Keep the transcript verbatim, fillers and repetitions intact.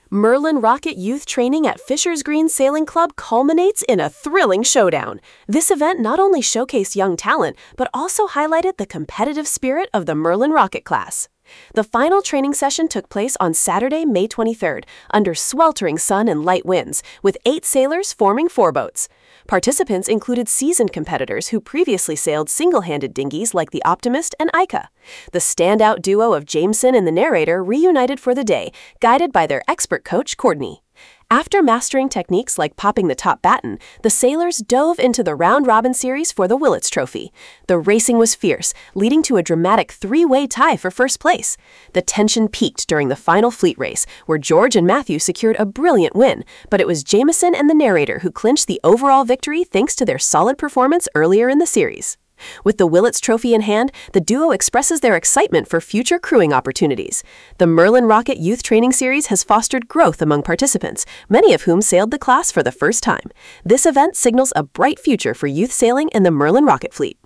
Merlin Rocket Youth Training at Fisher's Green Sailing Club culminates in a thrilling showdown. This event not only showcased young talent, but also highlighted the competitive spirit of the Merlin Rocket class. The final training session took place on Saturday, May twenty-third, under sweltering sun and light winds, with eight sailors forming four boats. Participants included seasoned competitors who previously sailed single-handed dinghies like the Optimist and Ica. The standout duo of Jameson and the narrator reunited for the day, guided by their expert coach, Courtney. After mastering techniques like popping the top batten, the sailors dove into the round-robin series for the Willits Trophy. The racing was fierce, leading to a dramatic three-way tie for first place. The tension peaked during the final fleet race, where George and Matthew secured a brilliant win, but it was Jameson and the narrator who clinched the overall victory thanks to their solid performance earlier in the series. With the Willits Trophy in hand, the duo expresses their excitement for future crewing opportunities. The Merlin Rocket Youth Training Series has fostered growth among participants, many of whom sailed the class for the first time. This event signals a bright future for youth sailing in the Merlin Rocket Fleet.